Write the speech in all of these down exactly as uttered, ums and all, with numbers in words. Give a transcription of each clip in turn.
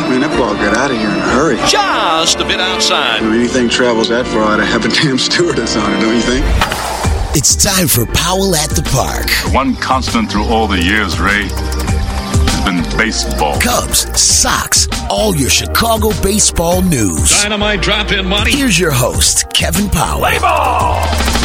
Man, that ball got out of here in a hurry. Just a bit outside. When anything travels that far, I'd have a damn stewardess on it, don't you think? It's time for Powell at the Park. The one constant through all the years, Ray, has been baseball. Cubs, Sox, all your Chicago baseball news. Dynamite drop-in money. Here's your host, Kevin Powell. Play ball!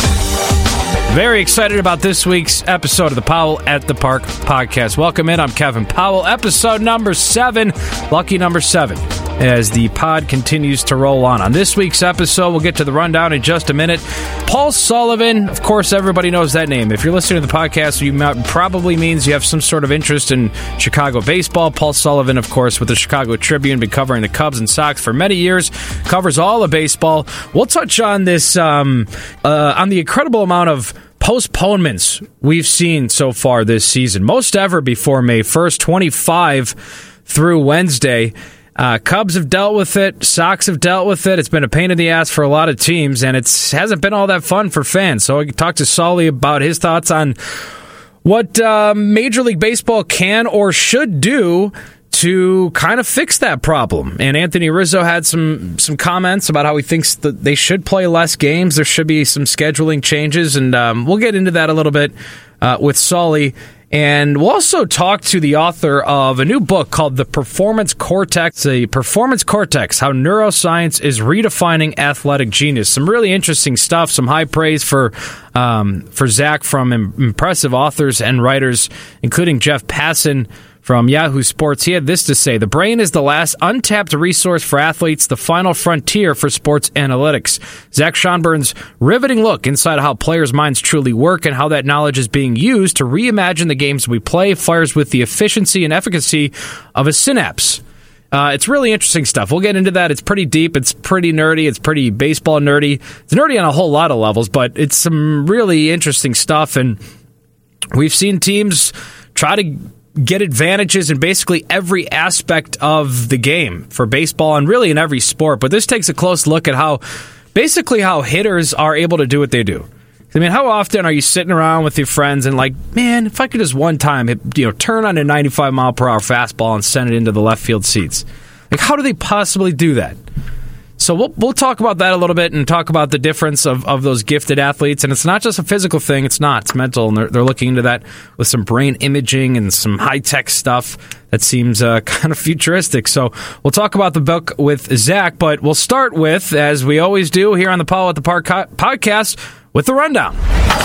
Very excited about this week's episode of the Powell at the Park podcast. Welcome in. I'm Kevin Powell. Episode number seven. Lucky number seven. As the pod continues to roll on. On this week's episode, we'll get to the rundown in just a minute. Paul Sullivan, of course, everybody knows that name. If you're listening to the podcast, you might, probably means you have some sort of interest in Chicago baseball. Paul Sullivan, of course, with the Chicago Tribune, been covering the Cubs and Sox for many years, covers all of baseball. We'll touch on this, um, uh, on the incredible amount of postponements we've seen so far this season. Most ever before May first, twenty-five through Wednesday. Uh, Cubs have dealt with it. Sox have dealt with it. It's been a pain in the ass for a lot of teams, and it hasn't been all that fun for fans. So I talked to Sully about his thoughts on what uh, Major League Baseball can or should do to kind of fix that problem. And Anthony Rizzo had some some comments about how he thinks that they should play less games. There should be some scheduling changes, and um, we'll get into that a little bit uh, with Sully. And we'll also talk to the author of a new book called The Performance Cortex, The Performance Cortex, How Neuroscience is Redefining Athletic Genius. Some really interesting stuff, some high praise for um, for Zach from im- impressive authors and writers, including Jeff Passan from Yahoo Sports. He had this to say: the brain is the last untapped resource for athletes, the final frontier for sports analytics. Zach Schonburn's riveting look inside how players' minds truly work and how that knowledge is being used to reimagine the games we play fires with the efficiency and efficacy of a synapse. Uh, it's really interesting stuff. We'll get into that. It's pretty deep. It's pretty nerdy. It's pretty baseball nerdy. It's nerdy on a whole lot of levels, but it's some really interesting stuff. And we've seen teams try to get advantages in basically every aspect of the game for baseball and really in every sport. But this takes a close look at how, basically how hitters are able to do what they do. I mean, how often are you sitting around with your friends and like, man, if I could just one time hit, you know, turn on a ninety-five mile per hour fastball and send it into the left field seats? Like, how do they possibly do that? So we'll we'll talk about that a little bit and talk about the difference of, of those gifted athletes. And it's not just a physical thing. It's not. It's mental. And they're, they're looking into that with some brain imaging and some high-tech stuff that seems uh, kind of futuristic. So we'll talk about the book with Zach. But we'll start with, as we always do here on the Powell at the Park co- podcast, with the rundown.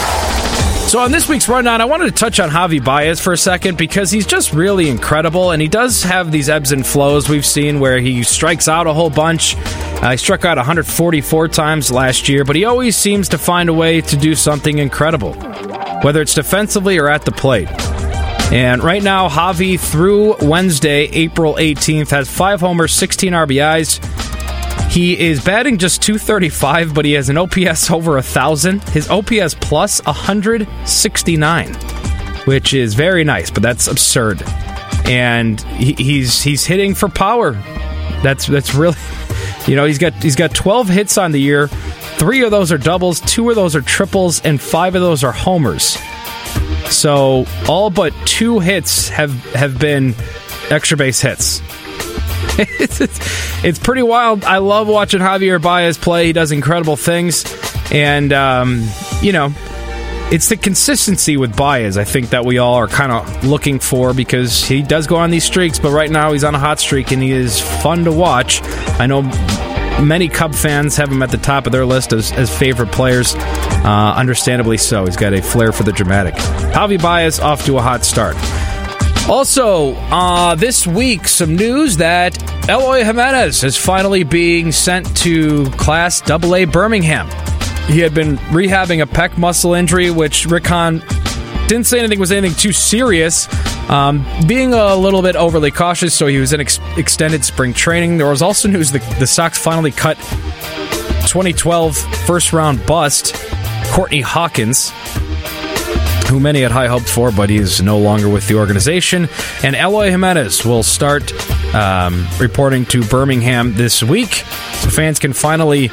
So on this week's rundown, I wanted to touch on Javi Baez for a second because he's just really incredible, and he does have these ebbs and flows we've seen where he strikes out a whole bunch. Uh, he struck out one hundred forty-four times last year, but he always seems to find a way to do something incredible, whether it's defensively or at the plate. And right now, Javi, through Wednesday, April eighteenth, has five homers, sixteen R B Is. He is batting just two thirty-five, but he has an O P S over one thousand. His O P S plus one hundred sixty-nine, which is very nice, but that's absurd. And he, he's he's hitting for power. That's that's really, you know, he's got he's got twelve hits on the year. Three of those are doubles, two of those are triples, and five of those are homers. So all but two hits have have been extra base hits. It's, it's, it's pretty wild. I love watching Javier Baez play. He does incredible things. And, um, you know, it's the consistency with Baez, I think, that we all are kind of looking for because he does go on these streaks, but right now he's on a hot streak and he is fun to watch. I know many Cub fans have him at the top of their list as, as favorite players. Uh, understandably so. He's got a flair for the dramatic. Javi Baez off to a hot start. Also, uh, this week, some news that Eloy Jimenez is finally being sent to Class double A Birmingham. He had been rehabbing a pec muscle injury, which Rick Hahn didn't say anything was anything too serious, um, being a little bit overly cautious, so he was in ex- extended spring training. There was also news that the Sox finally cut twenty twelve first-round bust Courtney Hawkins, who many had high hopes for, but he's no longer with the organization. And Eloy Jimenez will start um, reporting to Birmingham this week, so fans can finally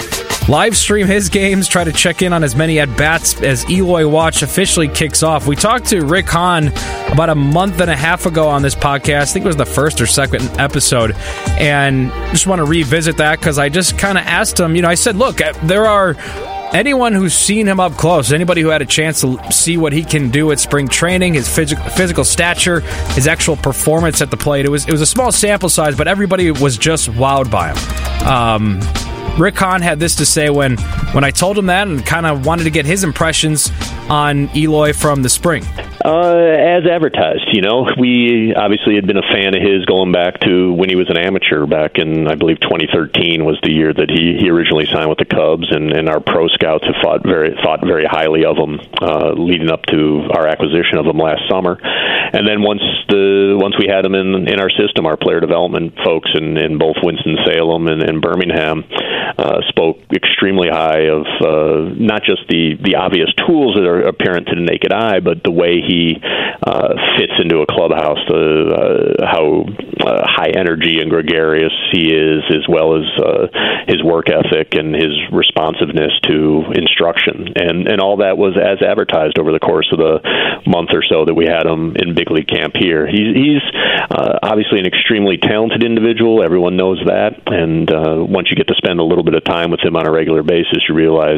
live stream his games, try to check in on as many at-bats as Eloy Watch officially kicks off. We talked to Rick Hahn about a month and a half ago on this podcast. I think it was the first or second episode, and just want to revisit that because I just kind of asked him, you know, I said, look, there are anyone who's seen him up close, anybody who had a chance to see what he can do at spring training, his phys- physical stature, his actual performance at the plate. It was it was a small sample size, but everybody was just wowed by him. Um, Rick Hahn had this to say when, when I told him that and kind of wanted to get his impressions on Eloy from the spring. Uh, as advertised, you know, we obviously had been a fan of his going back to when he was an amateur back in, I believe, twenty thirteen was the year that he, he originally signed with the Cubs, and, and our pro scouts have thought very thought very highly of him uh, leading up to our acquisition of him last summer. And then once the once we had him in in our system, our player development folks in, in both Winston-Salem and, and Birmingham uh, spoke extremely high of uh, not just the, the obvious tools that are apparent to the naked eye, but the way he He uh, fits into a clubhouse, uh, uh, how uh, high energy and gregarious he is, as well as uh, his work ethic and his responsiveness to instruction, and and all that was as advertised over the course of the month or so that we had him in big league camp here. He, he's uh, obviously an extremely talented individual. Everyone knows that, and uh, once you get to spend a little bit of time with him on a regular basis, you realize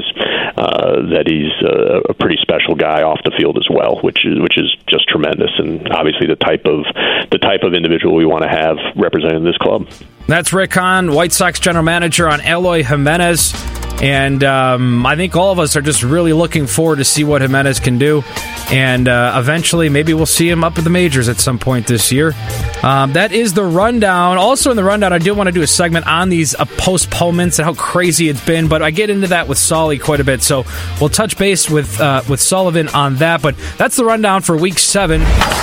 uh, that he's a, a pretty special guy off the field as well, which is which is just tremendous, and obviously the type of the type of individual we want to have representing this club. That's Rick Hahn, White Sox general manager, on Eloy Jimenez, and um, I think all of us are just really looking forward to see what Jimenez can do, and uh, eventually maybe we'll see him up at the majors at some point this year. Um, that is the rundown. Also in the rundown, I do want to do a segment on these uh, postponements and how crazy it's been, but I get into that with Solly quite a bit, so we'll touch base with uh, with Sullivan on that. But that's the rundown for week seven.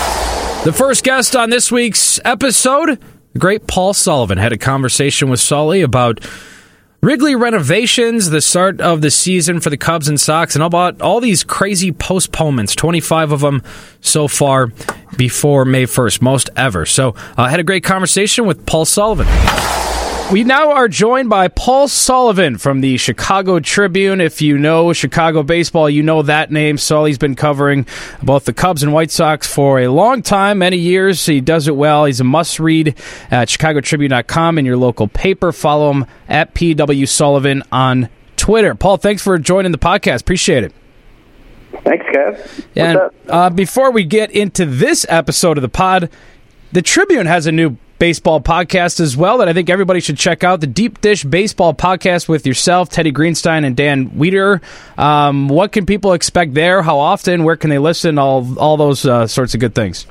The first guest on this week's episode, the great Paul Sullivan, had a conversation with Solly about Wrigley renovations, the start of the season for the Cubs and Sox, and about all these crazy postponements, twenty-five of them so far before May first, most ever. So I uh, had a great conversation with Paul Sullivan. We now are joined by Paul Sullivan from the Chicago Tribune. If you know Chicago baseball, you know that name. Sully's been covering both the Cubs and White Sox for a long time, many years. He does it well. He's a must-read at chicago tribune dot com in your local paper. Follow him at P W Sullivan on Twitter. Paul, thanks for joining the podcast. Appreciate it. Thanks, Kev. And uh, before we get into this episode of the pod, the Tribune has a new baseball podcast as well that I think everybody should check out, the Deep Dish Baseball Podcast with yourself, Teddy Greenstein, and Dan Wiederer. Um, what can people expect there? How often? Where can they listen? All all those uh, sorts of good things.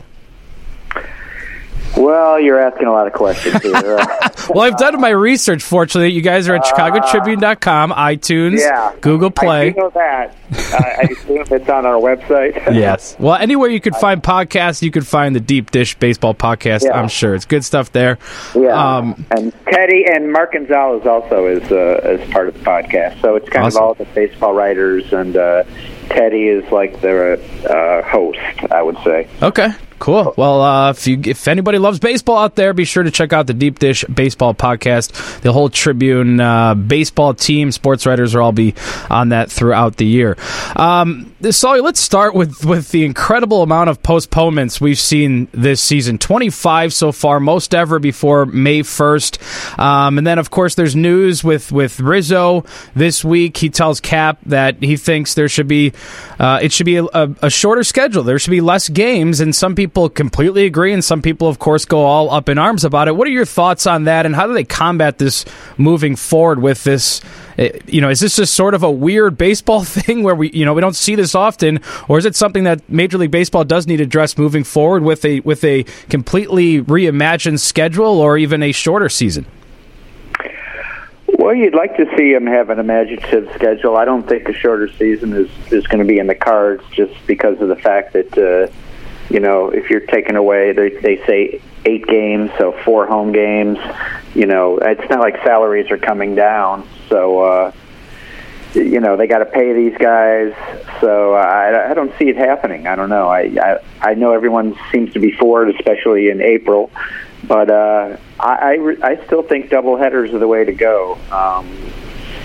Well, you're asking a lot of questions here. Uh, well, I've done my research, fortunately. You guys are at chicago tribune dot com, iTunes, yeah, Google Play. I do know that. uh, I assume it's on our website. Yes. Well, anywhere you could find podcasts, you could find the Deep Dish Baseball Podcast, yeah. I'm sure. It's good stuff there. Yeah. Um, and Teddy and Mark Gonzalez also is, uh, is part of the podcast. So it's kind awesome. Of all the baseball writers, and uh, Teddy is like the uh, host, I would say. Okay. Cool. Well, uh, if you if anybody loves baseball out there, be sure to check out the Deep Dish Baseball Podcast. The whole Tribune uh, baseball team, sports writers will all be on that throughout the year. Um, so let's start with, with the incredible amount of postponements we've seen this season. twenty-five so far, most ever before May first. Um, and then, of course, there's news with, with Rizzo this week. He tells Cap that he thinks there should be uh, it should be a, a, a shorter schedule. There should be less games, and some people People completely agree, and some people, of course, go all up in arms about it. What are your thoughts on that, and how do they combat this moving forward with this? You know, is this just sort of a weird baseball thing where we, you know, we don't see this often, or is it something that Major League Baseball does need to address moving forward with a with a completely reimagined schedule or even a shorter season? Well, you'd like to see them have an imaginative schedule. I don't think a shorter season is, is going to be in the cards just because of the fact that. Uh, You know, if you're taking away, they, they say eight games, so four home games. You know, it's not like salaries are coming down. So, uh, you know, they got to pay these guys. So I, I don't see it happening. I don't know. I, I I know everyone seems to be for it, especially in April. But uh, I, I, I still think doubleheaders are the way to go. Um,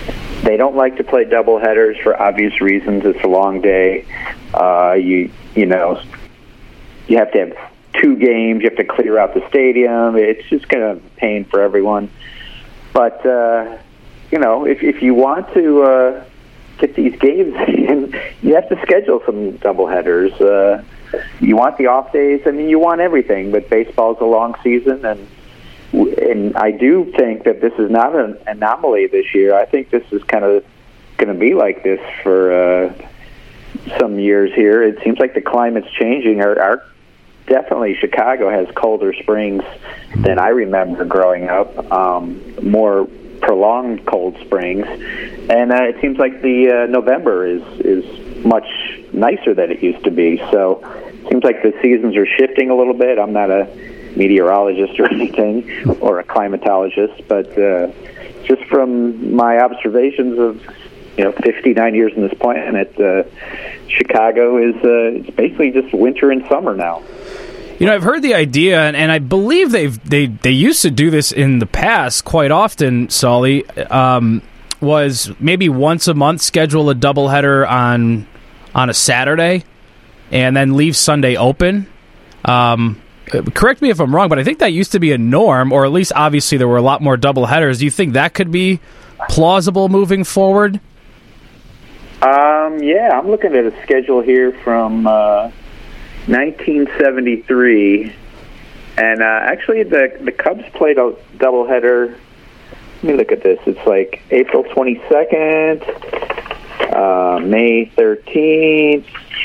they don't like to play doubleheaders for obvious reasons. It's a long day. Uh, you you know, you have to have two games. You have to clear out the stadium. It's just kind of a pain for everyone. But uh, you know, if if you want to uh, get these games in, you have to schedule some doubleheaders. Uh, you want the off days. I mean, you want everything. But baseball's a long season, and and I do think that this is not an anomaly this year. I think this is kind of going to be like this for uh, some years here. It seems like the climate's changing. Our, our definitely Chicago has colder springs than I remember growing up. Um, more prolonged cold springs, and uh, it seems like the uh, November is is much nicer than it used to be. So it seems like the seasons are shifting a little bit. I'm not a meteorologist or anything, or a climatologist, but uh, just from my observations of you know fifty-nine years on this planet, uh, Chicago is uh, it's basically just winter and summer now. You know, I've heard the idea, and, and I believe they've they they used to do this in the past quite often. Sully, um, was maybe once a month schedule a doubleheader on on a Saturday, and then leave Sunday open. Um, correct me if I'm wrong, but I think that used to be a norm, or at least obviously there were a lot more doubleheaders. Do you think that could be plausible moving forward? Um, yeah, I'm looking at a schedule here from uh, nineteen seventy-three, and uh, actually the the Cubs played a doubleheader. Let me look at this. It's like April twenty-second, uh, May thirteenth.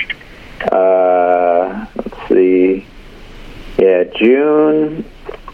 Uh, let's see. Yeah, June.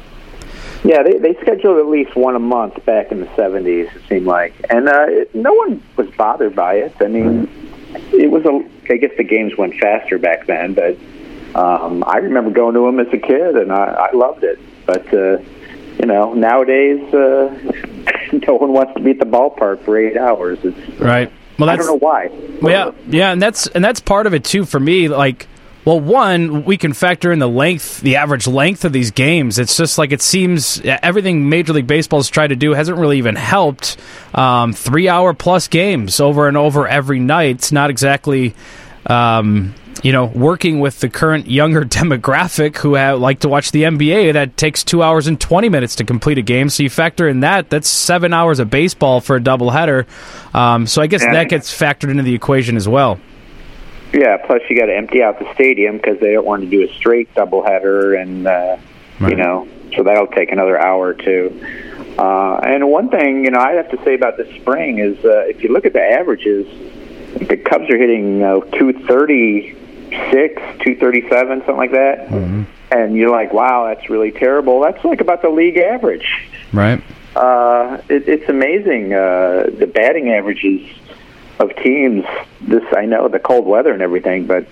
Yeah, they they scheduled at least one a month back in the seventies, it seemed like. And uh, it, no one was bothered by it. I mean, it was a, I guess the games went faster back then, but um, I remember going to them as a kid, and I, I loved it. But, uh, you know, nowadays, uh, no one wants to be at the ballpark for eight hours. It's, right. Well, that's, I don't know why. Well, yeah, yeah, and that's and that's part of it, too, for me, like, well, one, we can factor in the length, the average length of these games. It's just like it seems everything Major League Baseball's tried to do hasn't really even helped. Um, three-hour-plus games over and over every night. It's not exactly, um, you know, working with the current younger demographic who have, like to watch the N B A. That takes two hours and twenty minutes to complete a game. So you factor in that, that's seven hours of baseball for a doubleheader. Um, so I guess yeah. that gets factored into the equation as well. Yeah, plus you got to empty out the stadium because they don't want to do a straight doubleheader, and uh, right. you know, so that'll take another hour or two. Uh, and one thing, you know, I have to say about this spring is uh, if you look at the averages, the Cubs are hitting uh, two thirty-six, two thirty-seven, something like that, mm-hmm. and you're like, wow, that's really terrible. That's like about the league average. Right. Uh, it, it's amazing. Uh, the batting averages of teams, this I know the cold weather and everything, but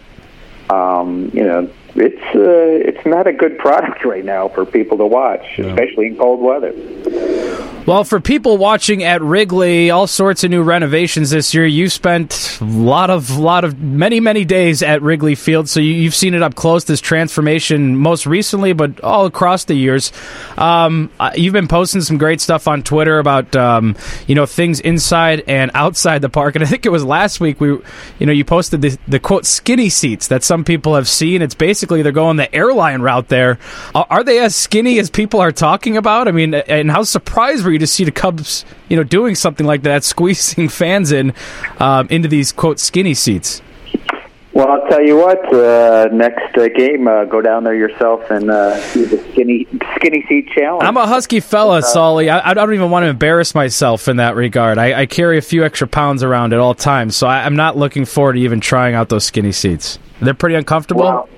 um, you know it's uh, it's not a good product right now for people to watch, no. especially in cold weather. Well, for people watching at Wrigley, all sorts of new renovations this year. You spent a lot of, lot of, many, many days at Wrigley Field, so you, you've seen it up close, this transformation most recently, but all across the years. Um, you've been posting some great stuff on Twitter about, um, you know, things inside and outside the park, and I think it was last week, we, you know, you posted the, the quote, skinny seats that some people have seen. It's basically they're going the airline route there. Are, are they as skinny as people are talking about? I mean, and how surprised were you to see the Cubs, you know, doing something like that, squeezing fans in um, into these quote skinny seats? Well, I'll tell you what. Uh, next uh, game, uh, go down there yourself and uh, do the skinny skinny seat challenge. I'm a husky fella, uh, Sully. I, I don't even want to embarrass myself in that regard. I, I carry a few extra pounds around at all times, so I, I'm not looking forward to even trying out those skinny seats. They're pretty uncomfortable. Well,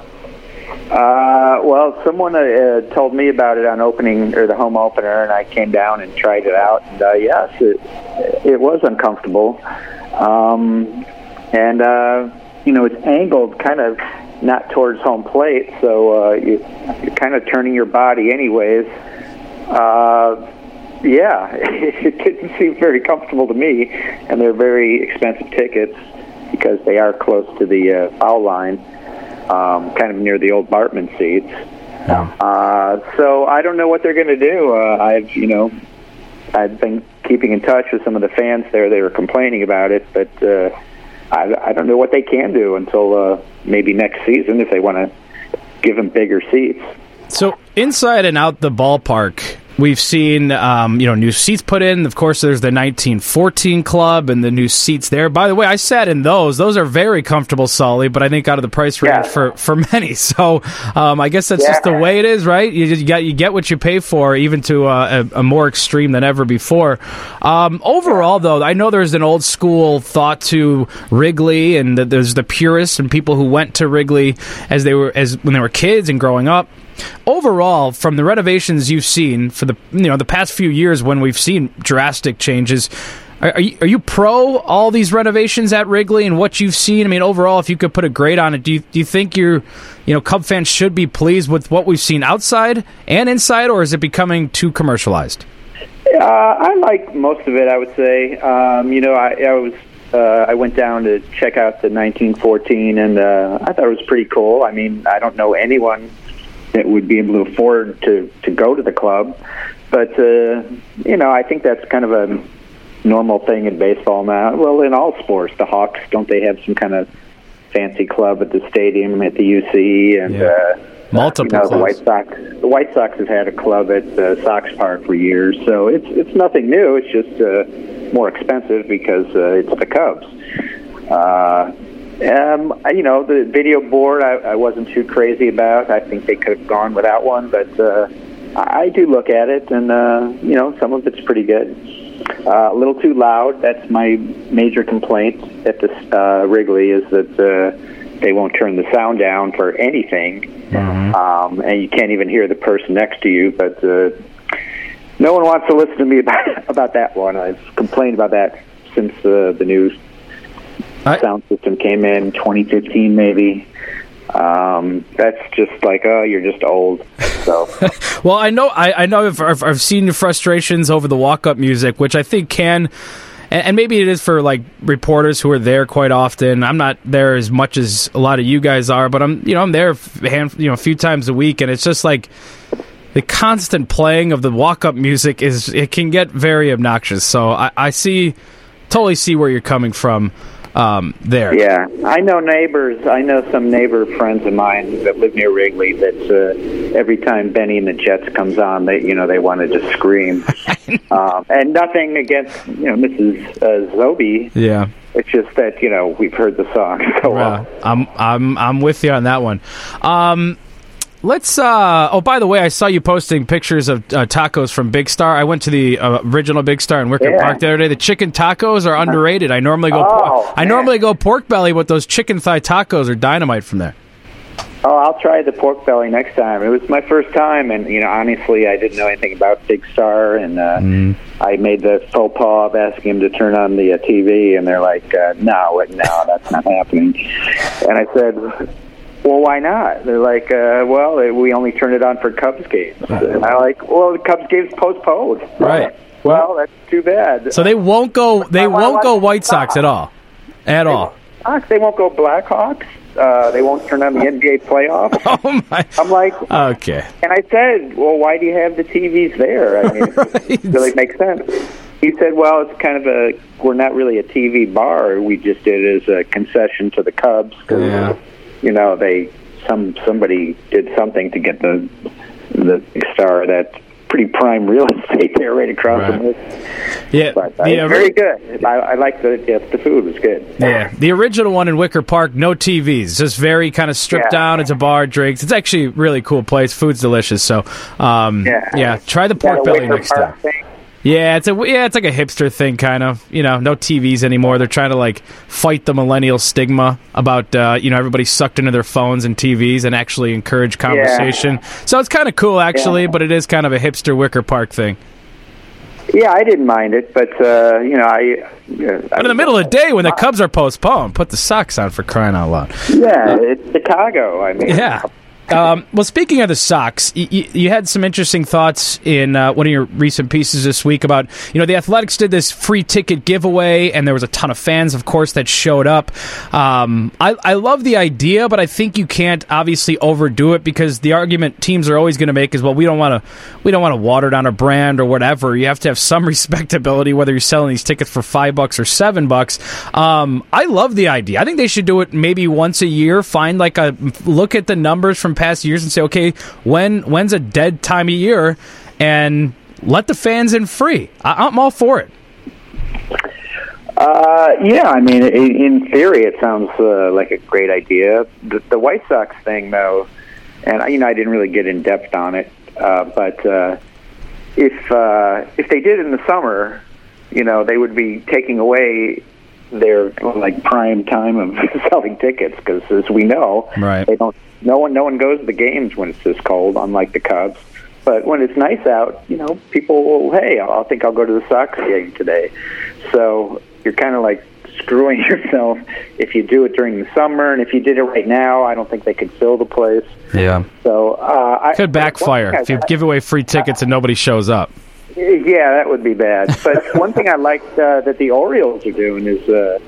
Uh, well, someone uh, told me about it on opening or the home opener, and I came down and tried it out. And uh, yes, it it was uncomfortable, um, and uh, you know it's angled kind of not towards home plate, so uh, you, you're kind of turning your body anyways. Uh, yeah, it didn't seem very comfortable to me, and they're very expensive tickets because they are close to the uh, foul line. Um, kind of near the old Bartman seats. Yeah. Uh, so I don't know what they're going to do. Uh, I've, you know, I've been keeping in touch with some of the fans there. They were complaining about it, but uh, I, I don't know what they can do until uh, maybe next season if they want to give them bigger seats. So inside and out the ballpark, we've seen um, you know new seats put in. Of course, there's the nineteen fourteen club and the new seats there. By the way, I sat in those. Those are very comfortable, Sully, but I think out of the price range yeah. for, for many. So um, I guess that's yeah. just the way it is, right? You, you got you get what you pay for, even to uh, a, a more extreme than ever before. Um, overall, though, I know there's an old school thought to Wrigley, and that there's the purists and people who went to Wrigley as they were as when they were kids and growing up. Overall, from the renovations you've seen for the you know the past few years, when we've seen drastic changes, are, are you are you pro all these renovations at Wrigley and what you've seen? I mean, overall, if you could put a grade on it, do you do you think you're you know Cub fans should be pleased with what we've seen outside and inside, or is it becoming too commercialized? Uh, I like most of it. I would say. Um, you know, I, I was. Uh, I went down to check out the nineteen fourteen, and uh, I thought it was pretty cool. I mean, I don't know anyone that would be able to afford to, to go to the club. But, uh, you know, I think that's kind of a normal thing in baseball now. Well, in all sports, the Hawks, don't they have some kind of fancy club at the stadium at the U C? And, yeah. uh, Multiple you know, the clubs. White Sox, the White Sox have had a club at uh, Sox Park for years. So it's it's nothing new. It's just uh, more expensive because uh, it's the Cubs. Uh Um, you know, the video board I, I wasn't too crazy about. I think they could have gone without one, but uh, I, I do look at it, and, uh, you know, some of it's pretty good. Uh, a little too loud. That's my major complaint at this uh, Wrigley is that uh, they won't turn the sound down for anything, mm-hmm. um, and you can't even hear the person next to you, but uh, no one wants to listen to me about, about that one. I've complained about that since uh, the new I, sound system came in twenty fifteen, maybe. Um, that's just like, oh, you're just old. So, well, I know, I, I know, I've, I've, I've seen the frustrations over the walk-up music, which I think can, and, and maybe it is for like reporters who are there quite often. I'm not there as much as a lot of you guys are, but I'm, you know, I'm there, a hand, you know, a few times a week, and it's just like the constant playing of the walk-up music is it can get very obnoxious. So I, I see, totally see where you're coming from. Um, there. Yeah, I know neighbors. I know some neighbor friends of mine that live near Wrigley. That uh, every time Benny and the Jets comes on, they you know they want to just scream. um, and nothing against you know Missus Uh, Zobe. Yeah, it's just that you know we've heard the song so yeah, well. I'm I'm I'm with you on that one. Um, Let's, uh, oh, by the way, I saw you posting pictures of uh, tacos from Big Star. I went to the uh, original Big Star in Wicker yeah. Park the other day. The chicken tacos are underrated. I normally go, oh, por- I normally go pork belly, but those chicken thigh tacos are dynamite from there. Oh, I'll try the pork belly next time. It was my first time, and you know, honestly, I didn't know anything about Big Star, and uh, mm. I made the faux pas of asking him to turn on the uh, T V, and they're like, uh, "No, no, that's not happening." And I said, well, why not? They're like, uh, well, we only turn it on for Cubs games. And I'm like, well, the Cubs games postponed. Right. Well, that's too bad. So they won't go. They won't go White Sox at all, at they all. Won't, they won't go Blackhawks. Uh, they won't turn on the N B A playoffs. Oh my! I'm like, okay. And I said, well, why do you have the T Vs there? I mean, right. It really makes sense. He said, well, it's kind of a. We're not really a T V bar. We just did it as a concession to the Cubs because. Yeah. You know, they some somebody did something to get the the Big Star, that pretty prime real estate there right across right. from it. Yeah, but, uh, yeah, very good. I, I like the yeah, the food was good. Yeah, the original one in Wicker Park, no T Vs, just very kind of stripped yeah. down. It's a bar, drinks. It's actually a really cool place. Food's delicious. So, um, yeah. yeah, try the pork belly Wicker next Park time. Thing? Yeah, it's a yeah, it's like a hipster thing, kind of. You know, no T Vs anymore. They're trying to like fight the millennial stigma about uh, you know everybody sucked into their phones and T Vs and actually encourage conversation. Yeah. So it's kind of cool, actually, yeah. but it is kind of a hipster Wicker Park thing. Yeah, I didn't mind it, but uh, you know, I. Uh, but in the middle of the day when the Cubs are postponed, put the socks on for crying out loud. Yeah, it's Chicago. I mean, yeah. Um, well, speaking of the Sox, y- y- you had some interesting thoughts in uh, one of your recent pieces this week about, you know, the Athletics did this free ticket giveaway, and there was a ton of fans, of course, that showed up. Um, I, I love the idea, but I think you can't obviously overdo it, because the argument teams are always going to make is, well, we don't want to we don't want to water down a brand or whatever. You have to have some respectability, whether you're selling these tickets for five bucks or seven bucks. Um, I love the idea. I think they should do it maybe once a year. Find like a look at the numbers from past years and say, okay, when when's a dead time of year, and let the fans in free. I, I'm all for it. Uh, yeah, I mean, in, in theory, it sounds uh, like a great idea. The, the White Sox thing, though, and you know, I didn't really get in depth on it, uh, but uh, if uh, if they did in the summer, you know, they would be taking away their like prime time of selling tickets, because as we know, right. they don't. No one, no one goes to the games when it's this cold, unlike the Cubs. But when it's nice out, you know, people will, hey, I think I'll go to the Sox game today. So you're kind of like screwing yourself if you do it during the summer, and if you did it right now, I don't think they could fill the place. Yeah. So uh, I could backfire if you give away free tickets and nobody shows up. Yeah, that would be bad. But one thing I liked uh, that the Orioles are doing is uh,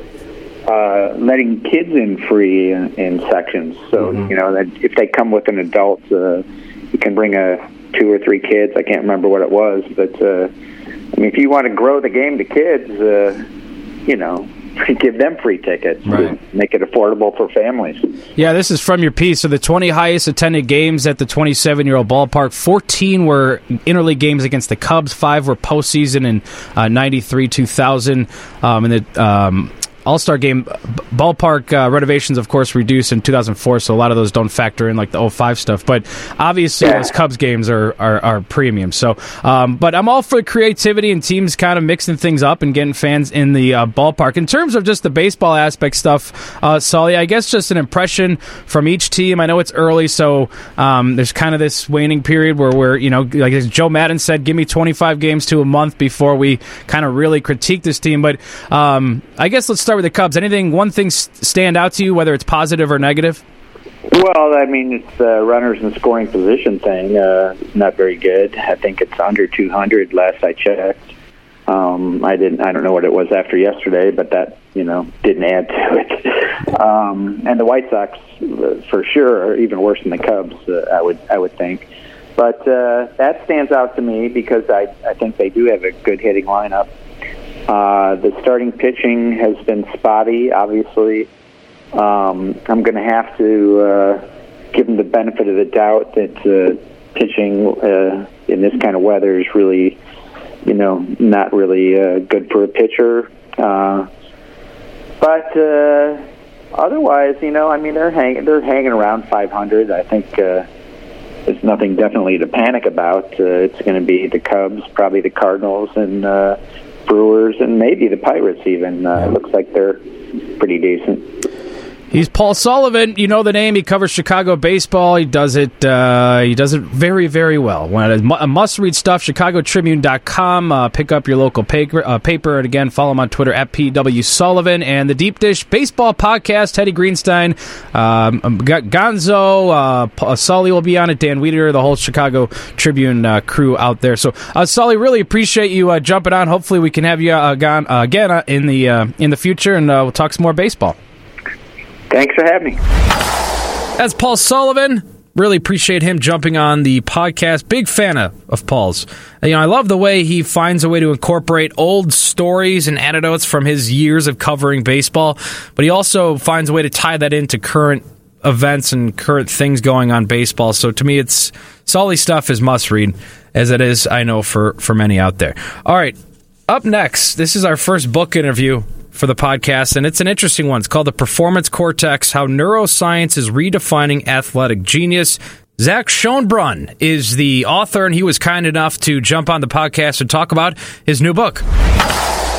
uh, letting kids in free in, in sections. So, mm-hmm. you know, that if they come with an adult, uh, you can bring a two or three kids. I can't remember what it was. But, uh, I mean, if you want to grow the game to kids, uh, you know, give them free tickets. Right. Make it affordable for families. Yeah, this is from your piece. So the twenty highest attended games at the twenty-seven-year-old ballpark, fourteen were interleague games against the Cubs, five were postseason in uh, ninety-three, two thousand, um, and the um, All-Star Game ballpark uh, renovations, of course, reduced in two thousand four, so a lot of those don't factor in, like the oh five stuff. But obviously, yeah. those Cubs games are are, are premium. So, um, but I'm all for creativity and teams kind of mixing things up and getting fans in the uh, ballpark. In terms of just the baseball aspect stuff, uh, Sully, I guess just an impression from each team. I know it's early, so um, there's kind of this waning period where we're, you know, like Joe Madden said, give me twenty-five games to a month before we kind of really critique this team. But um, I guess let's start with the Cubs. Anything, one thing stand out to you, whether it's positive or negative? Well, I mean, it's the uh, runners in scoring position thing. Uh, not very good. I think it's under two hundred last I checked. Um, I didn't. I don't know what it was after yesterday, but that, you know, didn't add to it. Um, and the White Sox, uh, for sure, are even worse than the Cubs. Uh, I would. I would think. But uh, that stands out to me because I, I think they do have a good hitting lineup. Uh, the starting pitching has been spotty, obviously. Um, I'm going to have to uh, give them the benefit of the doubt that uh, pitching uh, in this kind of weather is really, you know, not really uh, good for a pitcher. Uh, but uh, otherwise, you know, I mean, they're hanging they're hanging around five hundred. I think uh, there's nothing definitely to panic about. Uh, it's going to be the Cubs, probably the Cardinals, and uh, Brewers, and maybe the Pirates even. Uh, it looks like they're pretty decent. He's Paul Sullivan. You know the name. He covers Chicago baseball. He does it uh, He does it very, very well. A must-read stuff, chicago tribune dot com. Uh, pick up your local paper, uh, paper. And again, follow him on Twitter at P W Sullivan. And the Deep Dish Baseball Podcast, Teddy Greenstein, um, Gonzo, uh, Sully will be on it, Dan Wiederer, the whole Chicago Tribune uh, crew out there. So, uh, Sully, really appreciate you uh, jumping on. Hopefully we can have you uh, gone, uh, again uh, in the uh, in the future, and uh, we'll talk some more baseball. Thanks for having me. That's Paul Sullivan. Really appreciate him jumping on the podcast. Big fan of, of Paul's. You know, I love the way he finds a way to incorporate old stories and anecdotes from his years of covering baseball, but he also finds a way to tie that into current events and current things going on baseball. So to me, it's Sully stuff is must read, as it is, I know, for, for many out there. All right, up next, this is our first book interview for the podcast, and it's an interesting one. It's called The Performance Cortex, How Neuroscience is Redefining Athletic Genius. Zach Schonbrun is the author, and he was kind enough to jump on the podcast and talk about his new book.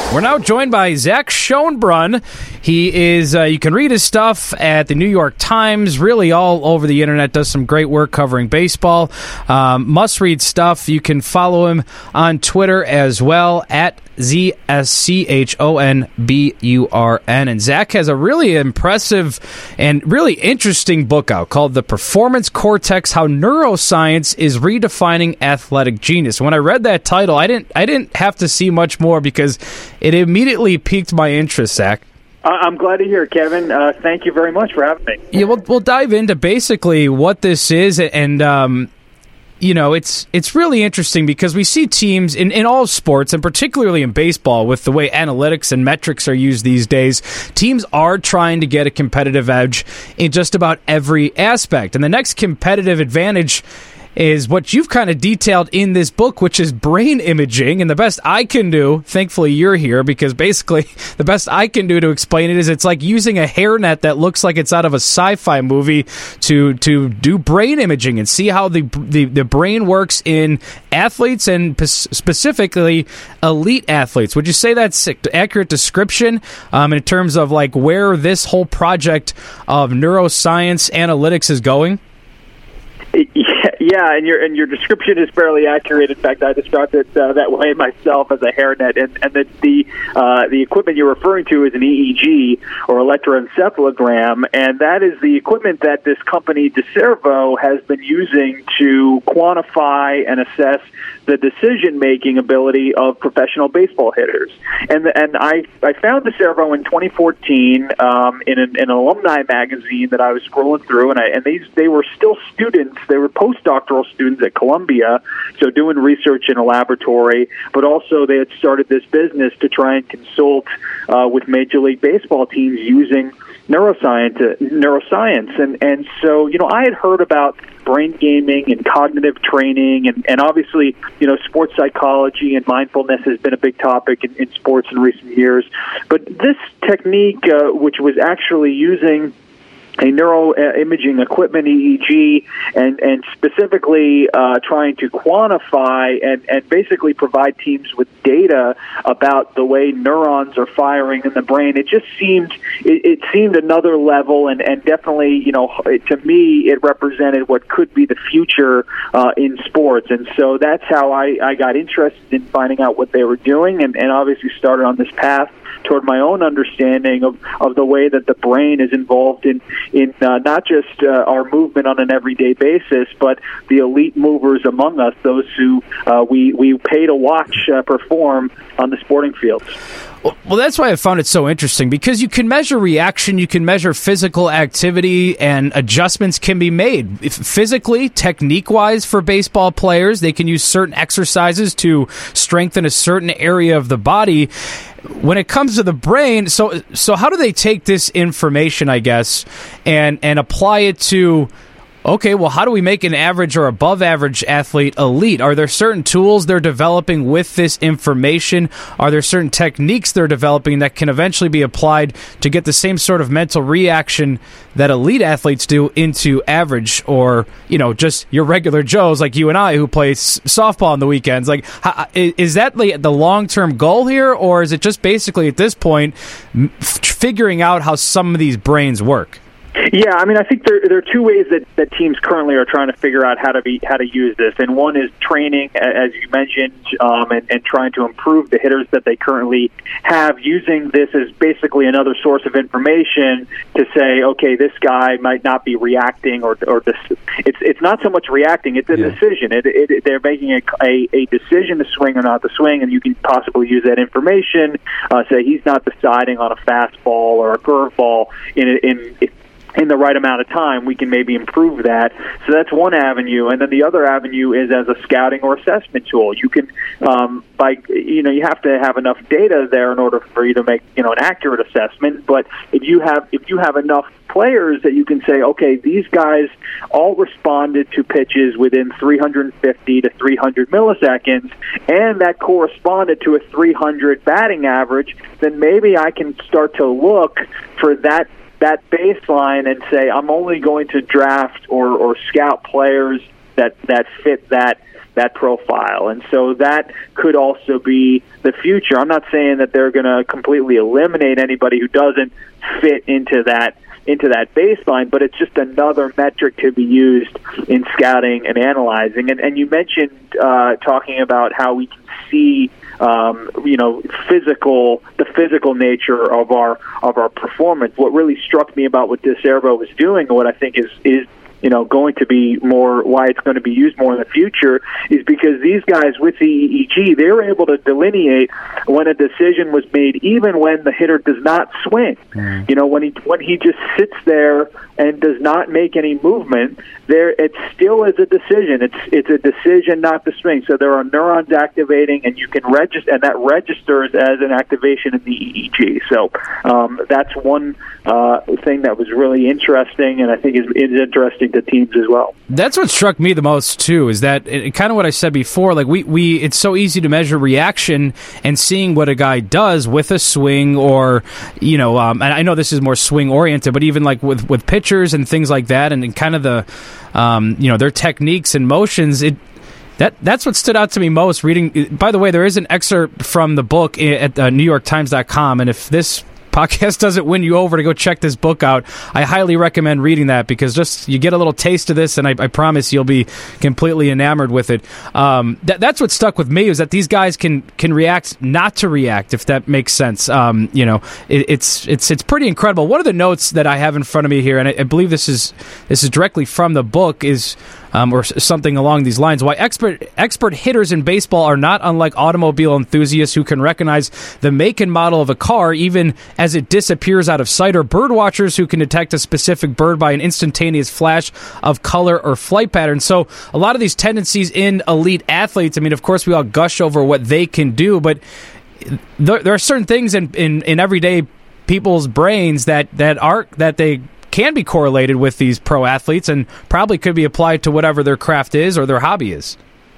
We're now joined by Zach Schonbrun. He is, uh, you can read his stuff at the New York Times, really all over the internet, does some great work covering baseball. Um, must-read stuff. You can follow him on Twitter as well, at Z S C H O N B U R N. And Zach has a really impressive and really interesting book out called The Performance Cortex, How Neuroscience is Redefining Athletic Genius. When I read that title, I didn't I didn't have to see much more because it immediately piqued my interest, Zach. I'm glad to hear it, Kevin. Uh, thank you very much for having me. Yeah, we'll, we'll dive into basically what this is, and um, you know, it's it's really interesting because we see teams in, in all sports, and particularly in baseball, with the way analytics and metrics are used these days, teams are trying to get a competitive edge in just about every aspect. And the next competitive advantage is what you've kind of detailed in this book, which is brain imaging. And the best I can do, thankfully you're here, because basically the best I can do to explain it is it's like using a hairnet that looks like it's out of a sci-fi movie to to do brain imaging and see how the the, the brain works in athletes, and p- specifically elite athletes. Would you say that's an accurate description um, in terms of like where this whole project of neuroscience analytics is going? Yeah, and your and your description is fairly accurate. In fact, I described it uh, that way myself, as a hairnet. And and the the, uh, the equipment you're referring to is an E E G, or electroencephalogram, and that is the equipment that this company DeCervo has been using to quantify and assess the decision-making ability of professional baseball hitters. And and I I found DeCervo in twenty fourteen um, in, an, in an alumni magazine that I was scrolling through, and I and these they were still students. They were postdoctoral students at Columbia, so doing research in a laboratory, but also they had started this business to try and consult uh, with Major League Baseball teams using neuroscience, uh, neuroscience. And, and so, you know, I had heard about brain gaming and cognitive training, and, and obviously, you know, sports psychology and mindfulness has been a big topic in, in sports in recent years. But this technique, uh, which was actually using a neuroimaging equipment, E E G, and, and specifically uh, trying to quantify and, and basically provide teams with data about the way neurons are firing in the brain. It just seemed it, it seemed another level, and, and definitely, you know, to me, it represented what could be the future uh, in sports. And so that's how I, I got interested in finding out what they were doing, and, and obviously started on this path toward my own understanding of, of the way that the brain is involved in in uh, not just uh, our movement on an everyday basis, but the elite movers among us, those who uh, we, we pay to watch uh, perform on the sporting fields. Well, that's why I found it so interesting, because you can measure reaction, you can measure physical activity, and adjustments can be made. If physically, technique-wise for baseball players, they can use certain exercises to strengthen a certain area of the body. When it comes to the brain, so so how do they take this information, I guess, and, and apply it to, okay, well, how do we make an average or above average athlete elite? Are there certain tools they're developing with this information? Are there certain techniques they're developing that can eventually be applied to get the same sort of mental reaction that elite athletes do into average, or, you know, just your regular Joes like you and I who play s- softball on the weekends? Like, how, is that the, the long-term goal here, or is it just basically at this point f- figuring out how some of these brains work? Yeah, I mean, I think there there are two ways that, that teams currently are trying to figure out how to be how to use this, and one is training, as you mentioned, um, and, and trying to improve the hitters that they currently have, using this as basically another source of information to say, okay, this guy might not be reacting, or or this. It's it's not so much reacting; it's a yeah. decision. It, it, they're making a, a a decision to swing or not to swing, and you can possibly use that information. Uh, say he's not deciding on a fastball or a curveball in in. in in the right amount of time, we can maybe improve that. So that's one avenue. And then the other avenue is as a scouting or assessment tool. You can, um, by, you know, you have to have enough data there in order for you to make, you know, an accurate assessment. But if you have, if you have enough players that you can say, okay, these guys all responded to pitches within three hundred fifty to three hundred milliseconds, and that corresponded to a three hundred batting average, then maybe I can start to look for that that baseline and say, I'm only going to draft or, or scout players that, that fit that that profile. And so that could also be the future. I'm not saying that they're going to completely eliminate anybody who doesn't fit into that into that baseline, but it's just another metric to be used in scouting and analyzing. And, and you mentioned uh, talking about how we can see Um, you know, physical, the physical nature of our of our performance. What really struck me about what DeCervo was doing, and what I think is is you know going to be more, why it's going to be used more in the future, is because these guys with the E E G, they were able to delineate when a decision was made, even when the hitter does not swing. Mm. You know, when he when he just sits there and does not make any movement, there it still is a decision. It's it's a decision not to swing. So there are neurons activating, and you can register, and that registers as an activation in the E E G. So um, that's one uh, thing that was really interesting, and I think is, is interesting to teams as well. That's what struck me the most too. Is that it, kind of what I said before? Like we, we, it's so easy to measure reaction and seeing what a guy does with a swing, or you know, um, and I know this is more swing oriented, but even like with with pitchers and things like that, and, and kind of the um, you know their techniques and motions. It that that's what stood out to me most reading. By the way, there is an excerpt from the book at uh, New York Times dot com, and if this podcast doesn't win you over to go check this book out, I highly recommend reading that, because just you get a little taste of this, and I, I promise you'll be completely enamored with it. Um, that, that's what stuck with me, is that these guys can can react not to react, if that makes sense. Um, you know, it, it's it's it's pretty incredible. One of the notes that I have in front of me here, and I, I believe this is this is directly from the book, is Um, or something along these lines. Why expert expert hitters in baseball are not unlike automobile enthusiasts who can recognize the make and model of a car even as it disappears out of sight, or bird watchers who can detect a specific bird by an instantaneous flash of color or flight pattern. So a lot of these tendencies in elite athletes, I mean, of course, we all gush over what they can do, but there, there are certain things in, in, in everyday people's brains that, that are that they can be correlated with these pro athletes, and probably could be applied to whatever their craft is or their hobby is.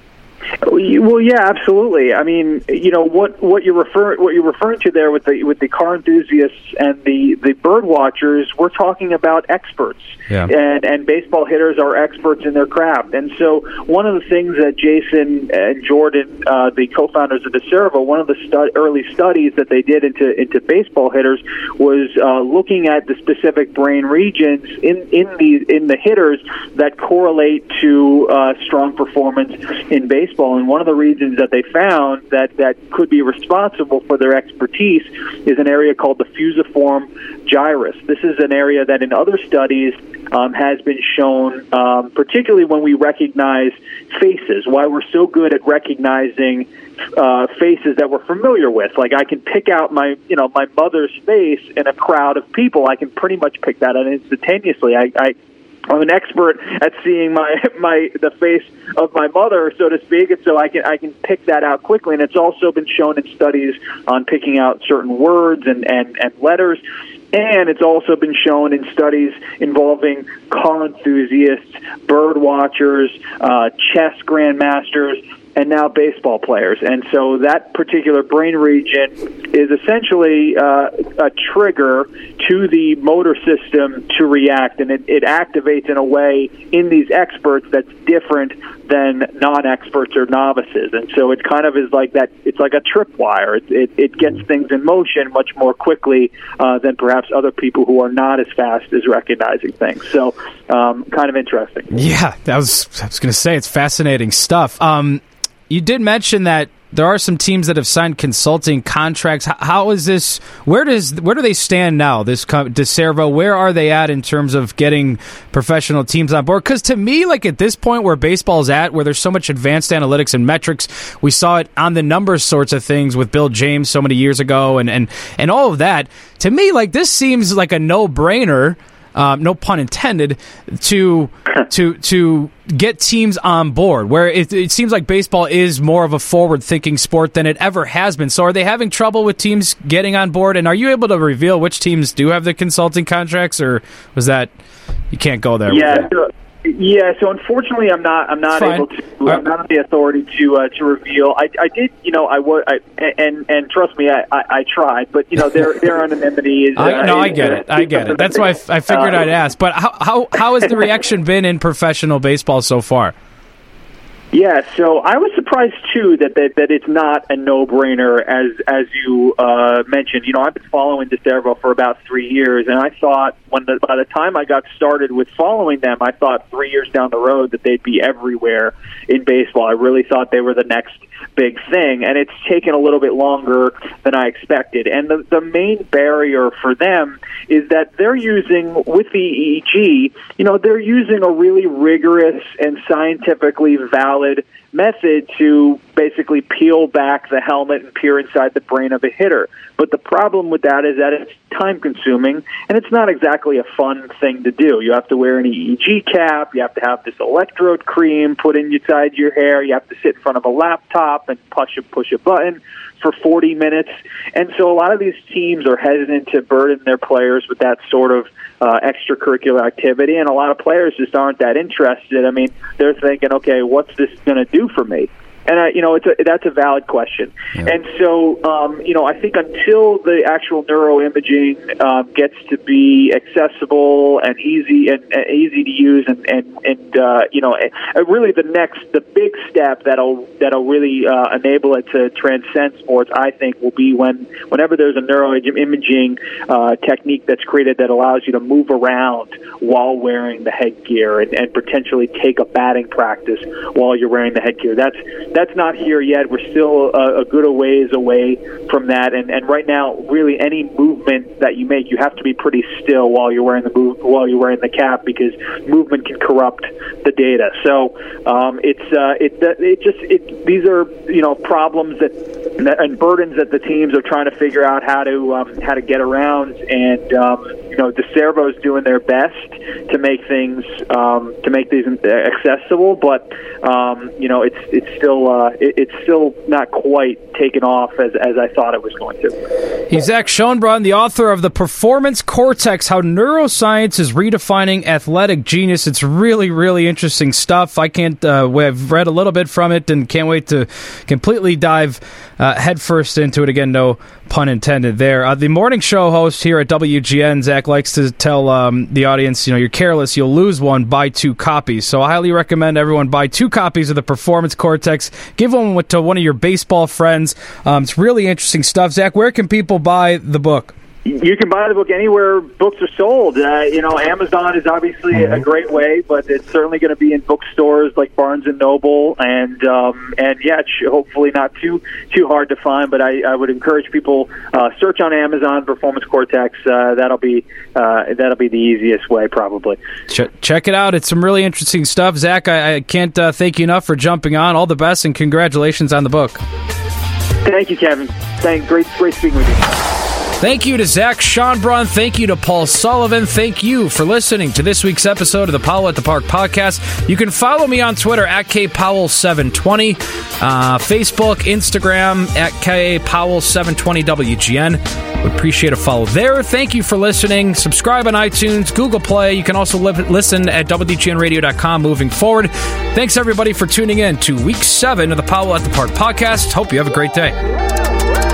Well, yeah, absolutely. I mean, you know what what you're referring what you're referring to there with the with the car enthusiasts and the, the bird watchers. We're talking about experts, yeah. and and baseball hitters are experts in their craft. And so, one of the things that Jason and Jordan, uh, the co-founders of DeCervo, one of the stu- early studies that they did into into baseball hitters was uh, looking at the specific brain regions in in the in the hitters that correlate to uh, strong performance in baseball. And one of the regions that they found that, that could be responsible for their expertise is an area called the fusiform gyrus. This is an area that in other studies um, has been shown, um, particularly when we recognize faces, why we're so good at recognizing uh, faces that we're familiar with. Like I can pick out my, you know, my mother's face in a crowd of people. I can pretty much pick that out instantaneously. I, I I'm an expert at seeing my my the face of my mother, so to speak, and so I can I can pick that out quickly. And it's also been shown in studies on picking out certain words and, and, and letters. And it's also been shown in studies involving car enthusiasts, bird watchers, uh, chess grandmasters, and now baseball players. And so that particular brain region is essentially uh, a trigger to the motor system to react, and it, it activates in a way in these experts that's different than non-experts or novices. And so it kind of is like that, it's like a tripwire. It, it, it gets things in motion much more quickly uh, than perhaps other people who are not as fast as recognizing things. So um, kind of interesting. Yeah, that was, I was going to say, it's fascinating stuff. Um, You did mention that there are some teams that have signed consulting contracts. How, how is this? Where does where do they stand now? This DeCervo, where are they at in terms of getting professional teams on board? Because to me, like at this point where baseball's at, where there's so much advanced analytics and metrics, we saw it on the numbers sorts of things with Bill James so many years ago, and and and all of that. To me, like this seems like a no-brainer. Um, no pun intended, to to to get teams on board, where it, it seems like baseball is more of a forward-thinking sport than it ever has been. So are they having trouble with teams getting on board? And are you able to reveal which teams do have the consulting contracts, or was that you can't go there? Yeah, so, yeah. So unfortunately, I'm not. I'm not able to. Right. I'm not the authority to uh, to reveal. I, I did. You know, I was. I, and and trust me, I, I, I tried. But you know, their their anonymity is. Uh, I, no, is, I get uh, it. I get it. That's why I, f- I figured uh, I'd ask. But how how how has the reaction been in professional baseball so far? Yeah, so I was surprised too that that, that it's not a no-brainer as as you uh, mentioned. You know, I've been following DeCervo for about three years, and I thought when the, by the time I got started with following them, I thought three years down the road that they'd be everywhere in baseball. I really thought they were the next big thing, and it's taken a little bit longer than I expected. And the the main barrier for them is that they're using, with the E E G, you know, they're using a really rigorous and scientifically valid method to basically peel back the helmet and peer inside the brain of a hitter. But the problem with that is that it's time-consuming, and it's not exactly a fun thing to do. You have to wear an E E G cap, you have to have this electrode cream put inside your hair, you have to sit in front of a laptop and push a, push a button for forty minutes. And so a lot of these teams are hesitant to burden their players with that sort of uh, extracurricular activity, and a lot of players just aren't that interested. I mean, they're thinking, okay, what's this going to do for me? And, uh, you know, it's a, that's a valid question. Yeah. And so, um, you know, I think until the actual neuroimaging um, gets to be accessible and easy and uh, easy to use, and, and, and uh, you know, uh, really the next, the big step that'll that'll really uh, enable it to transcend sports, I think, will be when whenever there's a neuroimaging uh, technique that's created that allows you to move around while wearing the headgear and, and potentially take a batting practice while you're wearing the headgear. That's That's not here yet. We're still a, a good a ways away from that. And, and right now, really, any movement that you make, you have to be pretty still while you're wearing the move, while you're wearing the cap, because movement can corrupt the data. So um, it's uh, it it just it these are you know problems that and burdens that the teams are trying to figure out how to um, how to get around. And um, you know, DeCervo's doing their best to make things um, to make these accessible, but um, you know, it's it's still. Uh, it, it's still not quite taken off as, as I thought it was going to. He's Zach Schoenbrunn, the author of The Performance Cortex, How Neuroscience is Redefining Athletic Genius. It's really, really interesting stuff. I can't, uh, I've read a little bit from it and can't wait to completely dive uh, headfirst into it. Again, no pun intended there. Uh, the morning show host here at W G N, Zach, likes to tell um, the audience, you know, you're careless, you'll lose one, buy two copies. So I highly recommend everyone buy two copies of The Performance Cortex. Give one to one of your baseball friends. Um, it's really interesting stuff. Zach, where can people buy the book? You can buy the book anywhere books are sold. Uh, you know, Amazon is obviously mm-hmm. a great way, but it's certainly going to be in bookstores like Barnes and Noble, and um, and yeah, it's hopefully not too too hard to find. But I, I would encourage people uh, search on Amazon Performance Cortex. Uh, that'll be uh, that'll be the easiest way, probably. Ch- check it out. It's some really interesting stuff. Zach, I, I can't uh, thank you enough for jumping on. All the best and congratulations on the book. Thank you, Kevin. Thank great great speaking with you. Thank you to Zach Schoenbrunn. Thank you to Paul Sullivan. Thank you for listening to this week's episode of the Powell at the Park podcast. You can follow me on Twitter at K Powell seven twenty, uh, Facebook, Instagram at K Powell seven twenty W G N. Would appreciate a follow there. Thank you for listening. Subscribe on iTunes, Google Play. You can also li- listen at W G N radio dot com moving forward. Thanks, everybody, for tuning in to Week seven of the Powell at the Park podcast. Hope you have a great day.